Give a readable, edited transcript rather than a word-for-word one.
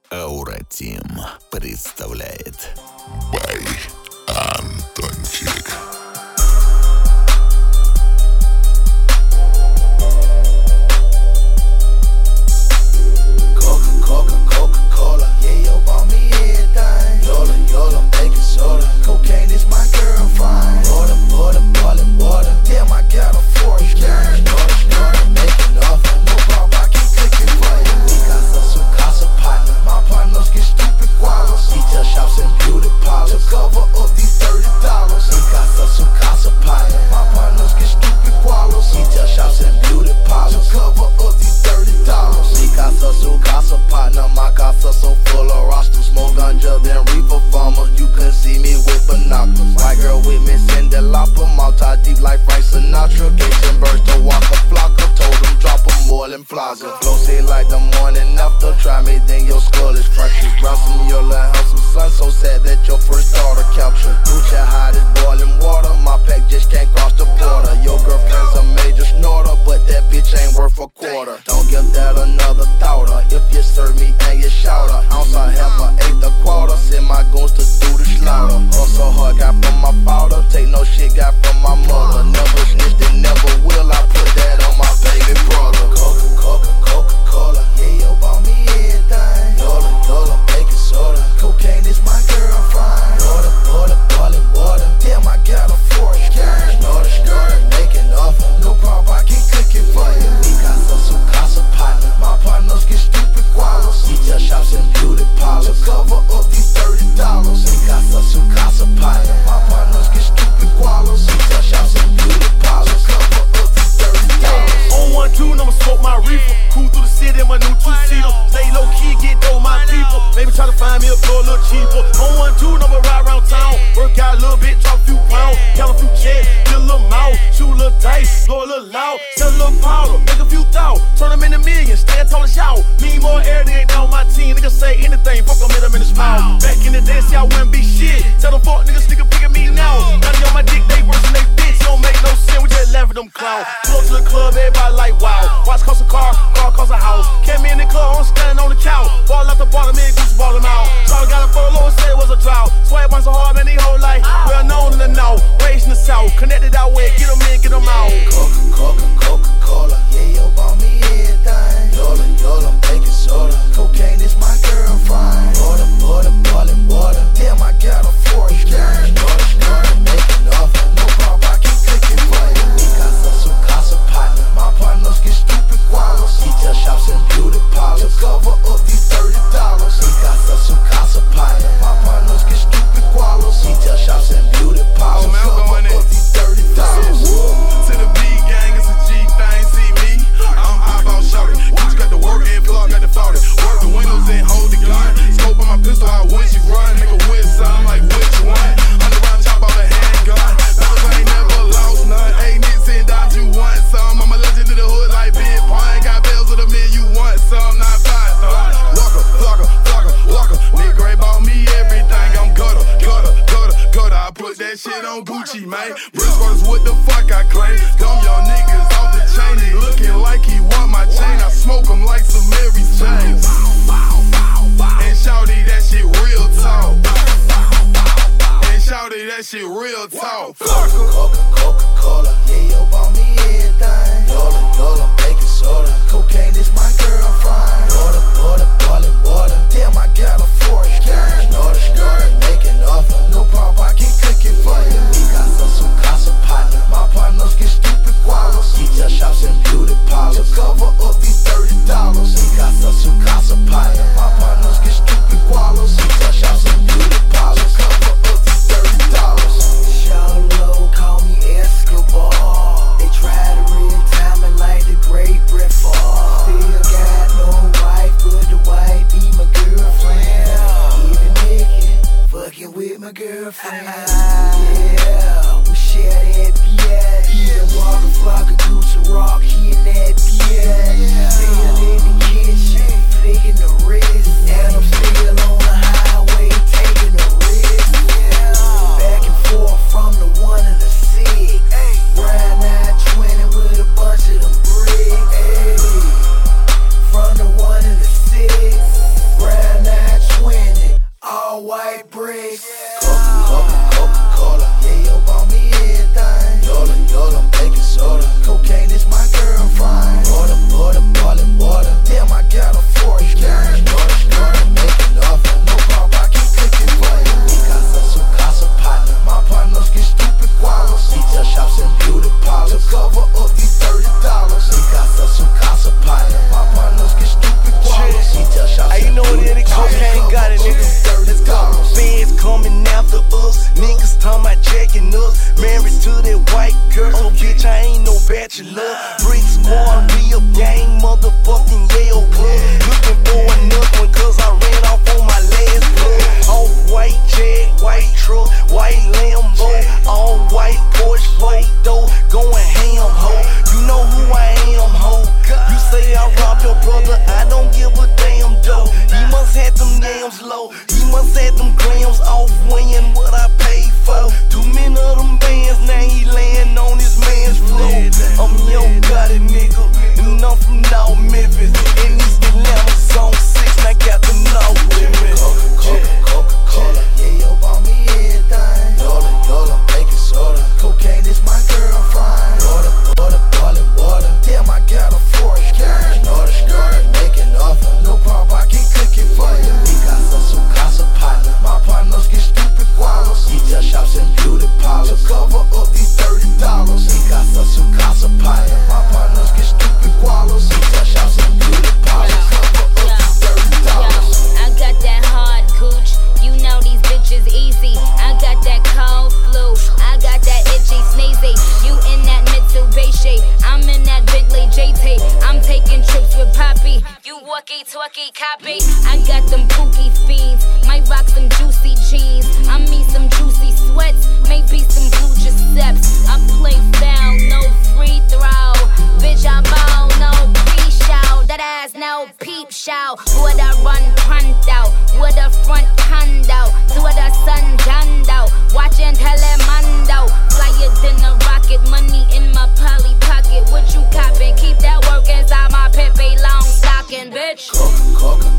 Ауратим представляет Бай Антончик. Coca-Cola, yeah, yo, bought me everything. Yola, baking soda. Cocaine is my girlfriend. Water, boiling water. Damn, I got a force gang. Snort, making offer. No problem, I keep cooking for you. We got su casa partner. My partners get stupid gualas. Retail shops and beauty parlors. To cover up these $30. We got su casa partner. My partners get stupid gualas. Retail shops and beauty parlors. To cover up these $30. We got su casa partner. My casa so full of rosters. More ganja than reefer farmers. You couldn't see me with binoculars. White girl with me, Cindy Lauper. Malta deep like Frank Sinatra. Gates and birds to walk a flocker. Told them drop them more than Plaza. Flow say like the morning after. Try me, then your skull is fractured. Ransom your little house of sun. So sad that your first daughter captured. Gucci hot as boiling water. My pack just can't cross the border. Your girlfriend's a major snorter, but that bitch ain't worth a quarter. Don't give that another thought. If you serve me and you shout her. Ounce I half a eighth a quarter. Send my goons to do the slaughter. Hustle hard, got from my powder. Take no shit, got from my mother. Never snitched and never will. I put that on my baby brother. Coca-Cola, yeah, yo, bought me everything. Yola, baking soda. Cocaine is my girlfriend. Water, boiling water. Damn, I got a force gang. Snort, making offer. No problem, I keep cooking for you. We got su casa partner. My partners get stupid gualas. Retail shops and beauty parlors. To cover up these $30. We got su casa partner. My partners get stupid gualas. Retail shops and beauty parlors. To cover up these $30. On 1-2, I'ma smoke my reefer. Cool through the city in my new two-seater. Stay low-key, get dough, my people. Maybe try to find me a floor a little cheaper. On 1-2, I'ma ride around town. Work out a little bit, drop a few pounds. Count a few checks, get a little mouth. Shoot a little dice, blow a little loud. Sell a little powder, make a few thou. Turn them into millions, stay tall as y'all. Me more air, they ain't down my team. Niggas say anything, fuck them, hit them in the mouth. Back in the day, see I wouldn't be shit. Tell them fuck niggas, nigga picking me now. Now they on my dick, they worse than they bitch. Don't make no sense, we just laugh at them clowns. Pull up to the club, everybody like wow. Watch cost a car cost a house. Came in the club, I'm standing on the couch. Ball out the bottom, in Gucci ball them out. Charlie got a photo and said it was a drought. Swag one so hard, man, they whole life. Well known in the north, raised in the south. Connected out way, get them in, get them out. Coca-Cola, yeah, yo, bought me everything. Yola, baking soda. Cocaine is my girlfriend. Water, boiling water. Damn, I got a force gang. Snort, making offer. No problem, I keep cooking for you. We got su casa partner. My partners get stupid gualas. Retail shops and beauty parlors. To cover up these $30. We got su casa partner. My partners get stupid gualas. Retail shops and beauty parlors. To cover up these $30. To the B gang, it's a G thing, see me. I'm eyeball shorty. Gucci got the work and Floyd got the 40. Work the windows and hold the gun. Scope on my pistol, how when she run. Make a whiz sound like which one. 100 round chop off a handgun. Fellas ain't never lost none. 8 nits and dimes, you want some. I'm a legend in the hood like Big Pine. Got bells with a man, you want some. Not five, Walker. Nick Gray bought me everything. I'm gutter. I put that shit on Gucci, man. Briscoe's what the fuck I claim. Dumb young niggas off the chain. He looking like he want my chain. I smoke him like some Mary Janes. And shawty, that shit real talk. Coca-Cola, yeah, yo, bought me everything. Yola, baking soda. Cocaine is my girlfriend. Water, boiling water. Damn, I got a force gang. Snort, making offer. No problem, I keep cooking for you. We got su casa partner. My partners get stupid gualas. Retail shops and beauty parlors. To cover up these $30. We got su casa partner. My partners get stupid gualas. Retail shops and beauty parlors. To cover up these $30. Shallow, call me Escobar. They try to real time me like the great Brett Favre. Still got no wife, but the wife be my girlfriend. Even naked, fucking with my girlfriend. Yeah, we share that beer. Even walking flock of Gucci rock, he in that beer. Still in the kitchen, flicking the wrist. And I'm still on the highway, taking a risk. Back and forth from the 1 to the 6. Ride 920 with a bunch of them bricks. From the 1 to the 6. Ride 9 walkie-talkie copy. I got them pookie fiends, might rock some juicy jeans. I mean some juicy sweats, maybe some blue Giuseppe's. I play foul, no free throw. Bitch, I ball, no pre-show. That ass, no peep show. Would I run out? Would a front condo? To the sun jando. Watching Telemundo. Flyer than a rocket, money in my poly pocket. What you coppin'? Keep that work inside my Pepe long stocking, bitch. Coca-Cola.